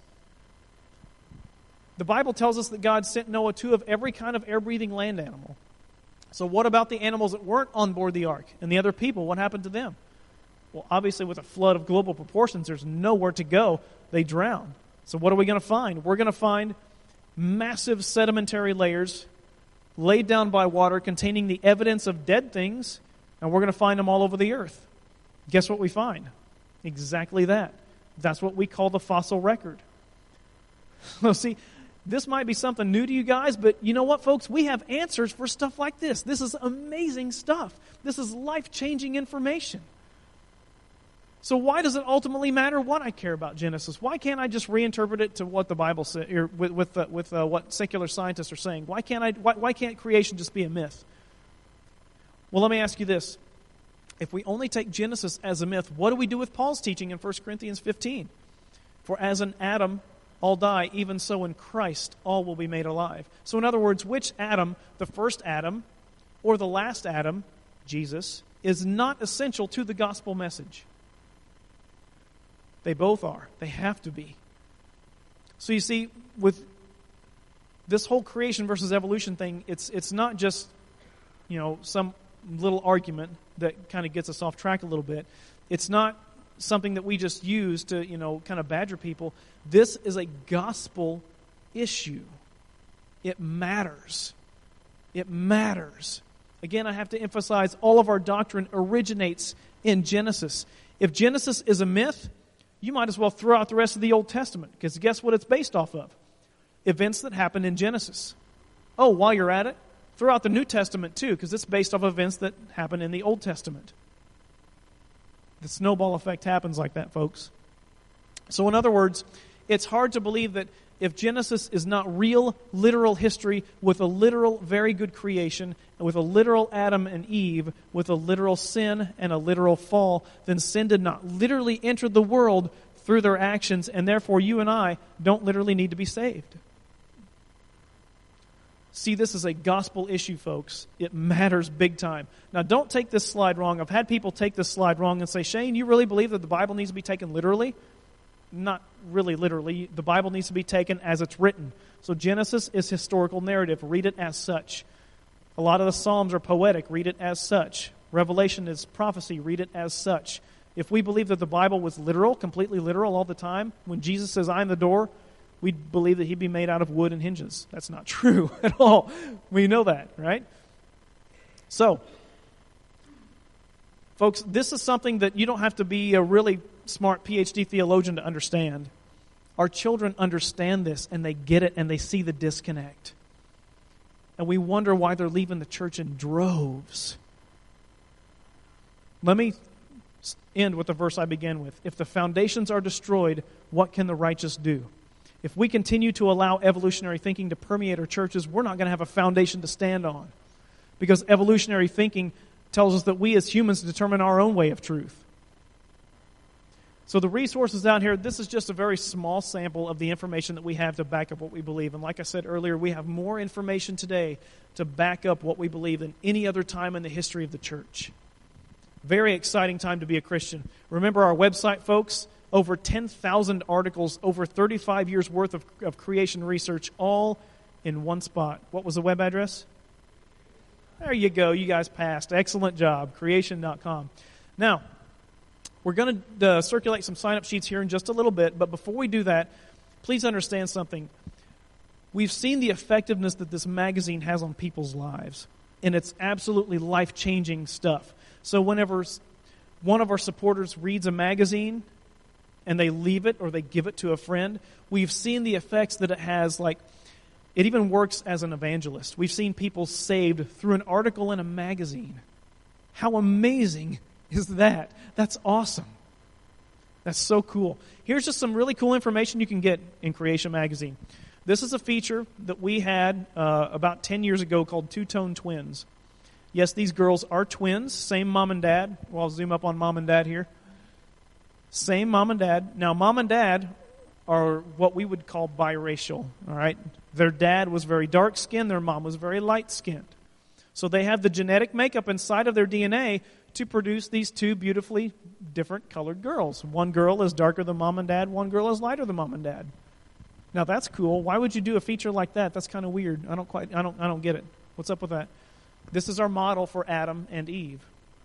The Bible tells us that God sent Noah two of every kind of air-breathing land animal. So what about the animals that weren't on board the ark? And the other people, what happened to them? Well, obviously with a flood of global proportions, there's nowhere to go. They drown. So what are we going to find? We're going to find massive sedimentary layers laid down by water containing the evidence of dead things, and we're going to find them all over the earth. Guess what we find? Exactly that. That's what we call the fossil record. Well, see, this might be something new to you guys, but you know what, folks? We have answers for stuff like this. This is amazing stuff. This is life-changing information. So why does it ultimately matter what I care about Genesis? Why can't I just reinterpret it to what the Bible says, or with with, uh, with uh, what secular scientists are saying? Why can't I? Why, why can't creation just be a myth? Well, let me ask you this: if we only take Genesis as a myth, what do we do with Paul's teaching in First Corinthians fifteen? For as in Adam all die, even so in Christ all will be made alive. So, in other words, which Adam, the first Adam, or the last Adam, Jesus, is not essential to the gospel message. They both are. They have to be. So you see, with this whole creation versus evolution thing, it's it's not just, you know, some little argument that kind of gets us off track a little bit. It's not something that we just use to, you know, kind of badger people. This is a gospel issue. It matters. It matters. Again, I have to emphasize, all of our doctrine originates in Genesis. If Genesis is a myth, you might as well throw out the rest of the Old Testament, because guess what it's based off of? Events that happened in Genesis. Oh, while you're at it, throw out the New Testament too, because it's based off of events that happened in the Old Testament. The snowball effect happens like that, folks. So in other words, it's hard to believe that if Genesis is not real, literal history with a literal, very good creation, and with a literal Adam and Eve, with a literal sin and a literal fall, then sin did not literally enter the world through their actions, and therefore you and I don't literally need to be saved. See, this is a gospel issue, folks. It matters big time. Now, don't take this slide wrong. I've had people take this slide wrong and say, Shane, you really believe that the Bible needs to be taken literally? Not really literally. The Bible needs to be taken as it's written. So Genesis is historical narrative. Read it as such. A lot of the Psalms are poetic. Read it as such. Revelation is prophecy. Read it as such. If we believe that the Bible was literal, completely literal all the time, when Jesus says, I am the door, we believe that he'd be made out of wood and hinges. That's not true at all. We know that, right? So, folks, this is something that you don't have to be a really smart P H D theologian to understand. Our children understand this, and they get it, and they see the disconnect. And we wonder why they're leaving the church in droves. Let me end with the verse I began with. If the foundations are destroyed, what can the righteous do? If we continue to allow evolutionary thinking to permeate our churches, we're not going to have a foundation to stand on. Because evolutionary thinking tells us that we as humans determine our own way of truth. So the resources out here, this is just a very small sample of the information that we have to back up what we believe. And like I said earlier, we have more information today to back up what we believe than any other time in the history of the church. Very exciting time to be a Christian. Remember our website, folks? Over ten thousand articles, over thirty-five years worth of, of creation research, all in one spot. What was the web address? There you go. You guys passed. Excellent job. creation dot com. Now, we're going to uh, circulate some sign-up sheets here in just a little bit, but before we do that, please understand something. We've seen the effectiveness that this magazine has on people's lives, and it's absolutely life-changing stuff. So whenever one of our supporters reads a magazine and they leave it or they give it to a friend, we've seen the effects that it has. Like, it even works as an evangelist. We've seen people saved through an article in a magazine. How amazing is that? That's awesome. That's so cool. Here's just some really cool information you can get in Creation Magazine. This is a feature that we had uh, about ten years ago called Two-Tone Twins. Yes, these girls are twins, same mom and dad. Well, I'll zoom up on mom and dad here. Same mom and dad. Now, mom and dad are what we would call biracial, all right? Their dad was very dark-skinned, their mom was very light-skinned. So they have the genetic makeup inside of their D N A to produce these two beautifully different colored girls. One girl is darker than mom and dad, one girl is lighter than mom and dad. Now, that's cool. Why would you do a feature like that? That's kind of weird. I don't quite I don't I don't get it. What's up with that? This is our model for Adam and Eve.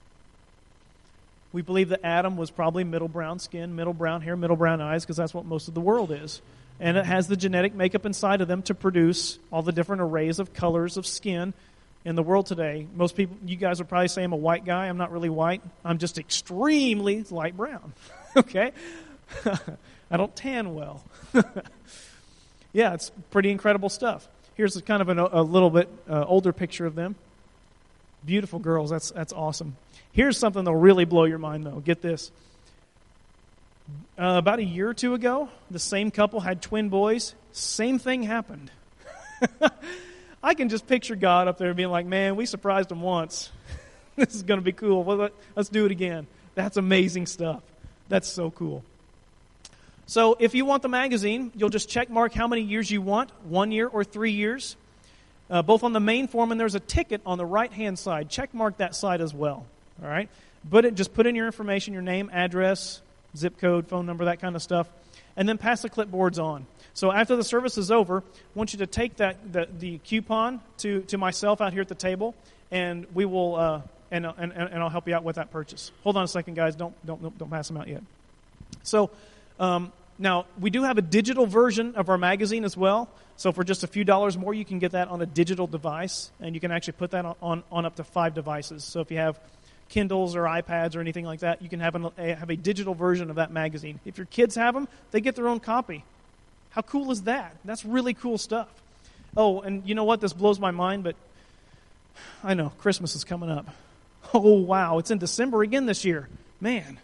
We believe that Adam was probably middle brown skin, middle brown hair, middle brown eyes, because that's what most of the world is. And it has the genetic makeup inside of them to produce all the different arrays of colors of skin in the world today. Most people, you guys would probably say I'm a white guy. I'm not really white. I'm just extremely light brown. Okay? I don't tan well. Yeah, it's pretty incredible stuff. Here's a kind of an, a little bit uh, older picture of them. Beautiful girls. That's that's awesome. Here's something that'll really blow your mind, though. Get this. Uh, about a year or two ago, the same couple had twin boys. Same thing happened. I can just picture God up there being like, man, we surprised them once. This is going to be cool. Well, let's do it again. That's amazing stuff. That's so cool. So if you want the magazine, you'll just check mark how many years you want, one year or three years. Uh, both on the main form, and there's a ticket on the right-hand side. Check mark that side as well. All right? But it, just put in your information, your name, address, zip code, phone number, that kind of stuff, and then pass the clipboards on. So after the service is over, I want you to take that the, the coupon to, to myself out here at the table, and we will uh, and, and and I'll help you out with that purchase. Hold on a second, guys. Don't don't don't pass them out yet. So um, now we do have a digital version of our magazine as well. So for just a few dollars more, you can get that on a digital device, and you can actually put that on, on, on up to five devices. So if you have Kindles or iPads or anything like that, you can have, an, a, have a digital version of that magazine. If your kids have them, they get their own copy. How cool is that? That's really cool stuff. Oh, and you know what? This blows my mind, but I know, Christmas is coming up. Oh, wow, it's in December again this year. Man,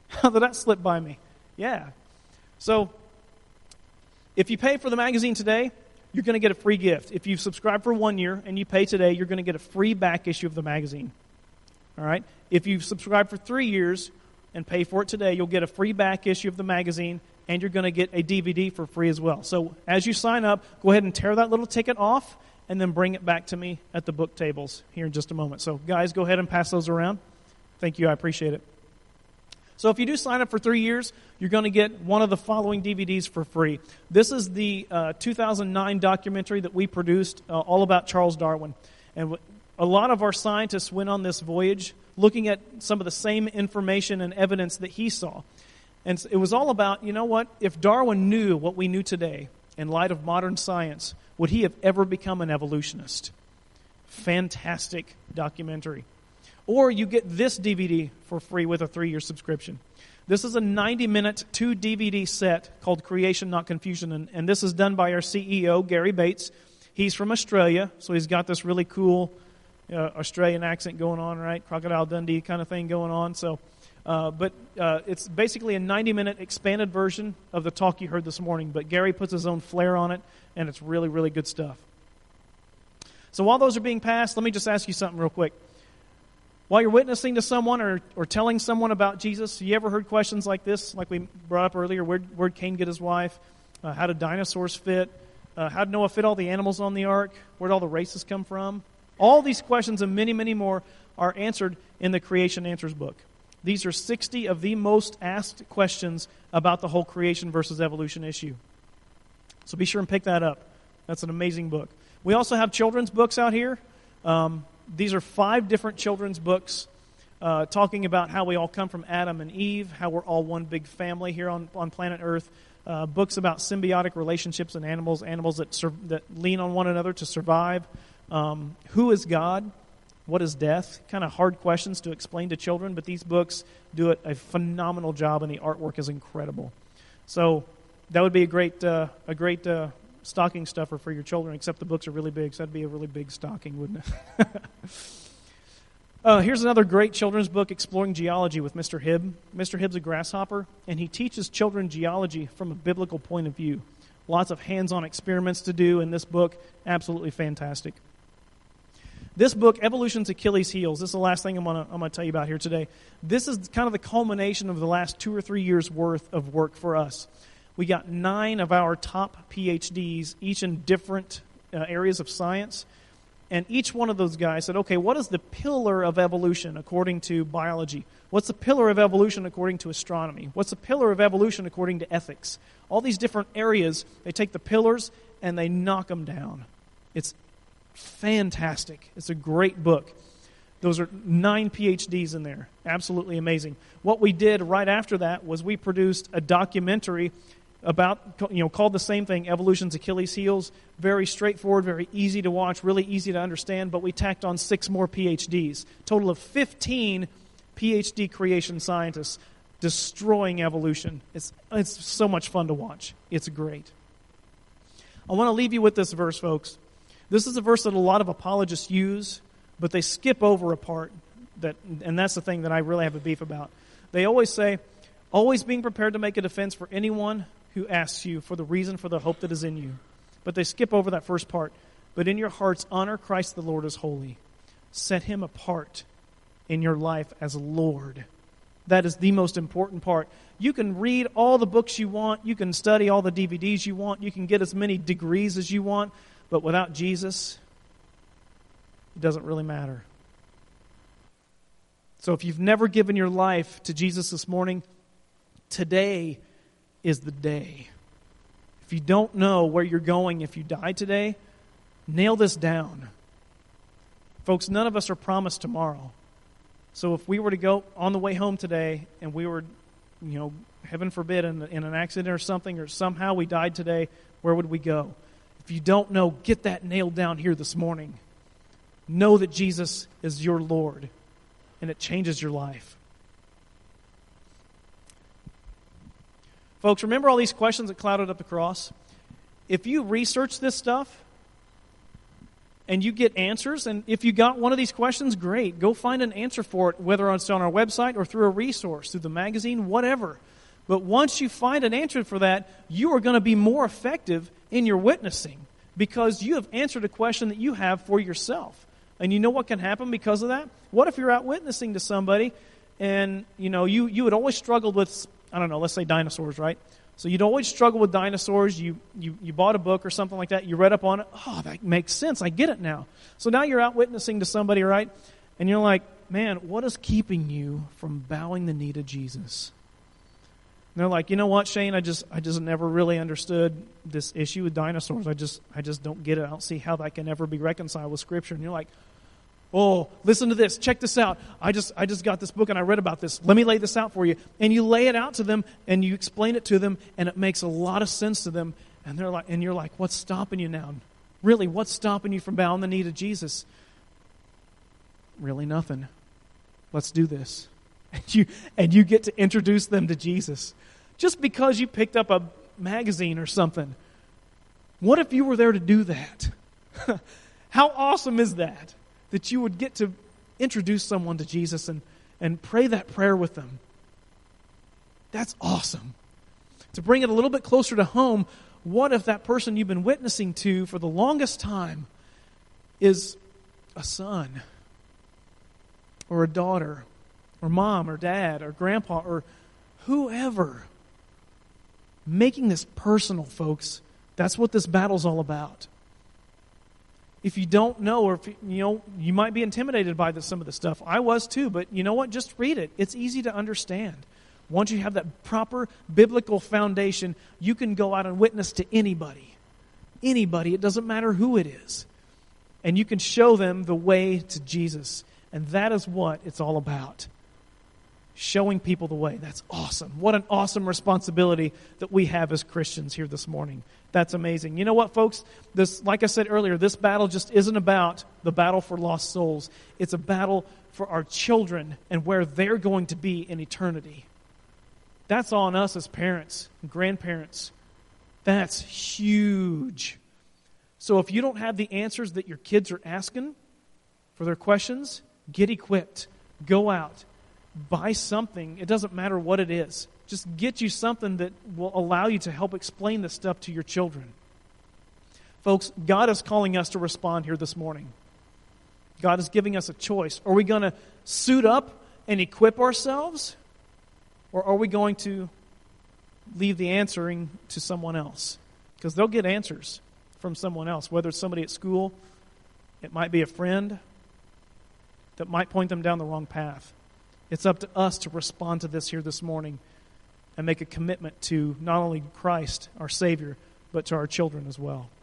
How did that slip by me? Yeah. So, if you pay for the magazine today, you're going to get a free gift. If you've subscribed for one year and you pay today, you're going to get a free back issue of the magazine. All right? If you've subscribed for three years and pay for it today, you'll get a free back issue of the magazine, and you're going to get a D V D for free as well. So as you sign up, go ahead and tear that little ticket off, and then bring it back to me at the book tables here in just a moment. So guys, go ahead and pass those around. Thank you. I appreciate it. So if you do sign up for three years, you're going to get one of the following D V Ds for free. This is the uh, two thousand nine documentary that we produced uh, all about Charles Darwin. And w- a lot of our scientists went on this voyage looking at some of the same information and evidence that he saw. And it was all about, you know what, if Darwin knew what we knew today in light of modern science, would he have ever become an evolutionist? Fantastic documentary. Or you get this D V D for free with a three-year subscription. This is a ninety-minute, two D V D set called Creation, Not Confusion. And, and this is done by our C E O, Gary Bates. He's from Australia, so he's got this really cool uh, Australian accent going on, right? Crocodile Dundee kind of thing going on. So, uh, But uh, it's basically a ninety-minute expanded version of the talk you heard this morning. But Gary puts his own flair on it, and it's really, really good stuff. So while those are being passed, let me just ask you something real quick. While you're witnessing to someone or, or telling someone about Jesus, you ever heard questions like this, like we brought up earlier? Where'd, where'd Cain get his wife? Uh, how did dinosaurs fit? Uh, how did Noah fit all the animals on the ark? Where'd all the races come from? All these questions and many, many more are answered in the Creation Answers book. These are sixty of the most asked questions about the whole creation versus evolution issue. So be sure and pick that up. That's an amazing book. We also have children's books out here. Um, These are five different children's books uh, talking about how we all come from Adam and Eve, how we're all one big family here on, on planet Earth. Uh, books about symbiotic relationships in animals, animals that sur- that lean on one another to survive. Um, who is God? What is death? Kind of hard questions to explain to children, but these books do it a phenomenal job, and the artwork is incredible. So that would be a great uh, a great uh, stocking stuffer for your children, except the books are really big, so that'd be a really big stocking, wouldn't it? uh, here's another great children's book, Exploring Geology with Mister Hibb. Mister Hibb's a grasshopper, and he teaches children geology from a biblical point of view. Lots of hands-on experiments to do in this book. Absolutely fantastic. This book, Evolution's Achilles' Heels, this is the last thing I'm going to I'm going to tell you about here today. This is kind of the culmination of the last two or three years' worth of work for us. We got nine of our top P H Ds, each in different uh, areas of science. And each one of those guys said, okay, what is the pillar of evolution according to biology? What's the pillar of evolution according to astronomy? What's the pillar of evolution according to ethics? All these different areas, they take the pillars and they knock them down. It's fantastic. It's a great book. Those are nine P H Ds in there. Absolutely amazing. What we did right after that was we produced a documentary about, you know, called the same thing, Evolution's Achilles' Heels. Very straightforward, very easy to watch, really easy to understand, but we tacked on six more P H Ds. Total of fifteen P H D creation scientists destroying evolution. It's, it's so much fun to watch. It's great. I want to leave you with this verse, folks. This is a verse that a lot of apologists use, but they skip over a part, that, and that's the thing that I really have a beef about. They always say, always being prepared to make a defense for anyone who asks you for the reason for the hope that is in you. But they skip over that first part. But in your hearts, honor Christ the Lord as holy. Set him apart in your life as Lord. That is the most important part. You can read all the books you want. You can study all the D V Ds you want. You can get as many degrees as you want. But without Jesus, it doesn't really matter. So if you've never given your life to Jesus this morning, today is the day. If you don't know where you're going if you die today, nail this down. Folks, none of us are promised tomorrow. So if we were to go on the way home today and we were, you know, heaven forbid, in, in an accident or something, or somehow we died today, where would we go? If you don't know, get that nailed down here this morning. Know that Jesus is your Lord, and it changes your life. Folks, remember all these questions that clouded up the cross? If you research this stuff, and you get answers. And if you got one of these questions, great. Go find an answer for it, whether it's on our website or through a resource, through the magazine, whatever. But once you find an answer for that, you are going to be more effective in your witnessing because you have answered a question that you have for yourself. And you know what can happen because of that? What if you're out witnessing to somebody and, you know, you, you had always struggled with, I don't know, let's say dinosaurs, right? So you'd always struggle with dinosaurs. You, you you bought a book or something like that. You read up on it. Oh, that makes sense. I get it now. So now you're out witnessing to somebody, right? And you're like, man, what is keeping you from bowing the knee to Jesus? And they're like, you know what, Shane? I just I just never really understood this issue with dinosaurs. I just I just don't get it. I don't see how that can ever be reconciled with Scripture. And you're like, oh, listen to this. Check this out. I just I just got this book and I read about this. Let me lay this out for you. And you lay it out to them and you explain it to them and it makes a lot of sense to them. And they're like, and you're like, what's stopping you now? Really, what's stopping you from bowing the knee to Jesus? Really, nothing. Let's do this. And you and you get to introduce them to Jesus. Just because you picked up a magazine or something. What if you were there to do that? How awesome is that? That you would get to introduce someone to Jesus and, and pray that prayer with them. That's awesome. To bring it a little bit closer to home, what if that person you've been witnessing to for the longest time is a son or a daughter or mom or dad or grandpa or whoever? Making this personal, folks. That's what this battle's all about. If you don't know, or if you know, you might be intimidated by this, some of this stuff. I was too, but you know what? Just read it. It's easy to understand. Once you have that proper biblical foundation, you can go out and witness to anybody. Anybody. It doesn't matter who it is. And you can show them the way to Jesus. And that is what it's all about. Showing people the way. That's awesome. What an awesome responsibility that we have as Christians here this morning. That's amazing. You know what, folks? This, like I said earlier, this battle just isn't about the battle for lost souls. It's a battle for our children and where they're going to be in eternity. That's on us as parents and grandparents. That's huge. So if you don't have the answers that your kids are asking for their questions, get equipped. Go out. Buy something. It doesn't matter what it is. Just get you something that will allow you to help explain this stuff to your children. Folks, God is calling us to respond here this morning. God is giving us a choice. Are we going to suit up and equip ourselves? Or are we going to leave the answering to someone else? Because they'll get answers from someone else, whether it's somebody at school, it might be a friend that might point them down the wrong path. It's up to us to respond to this here this morning and make a commitment to not only Christ, our Savior, but to our children as well.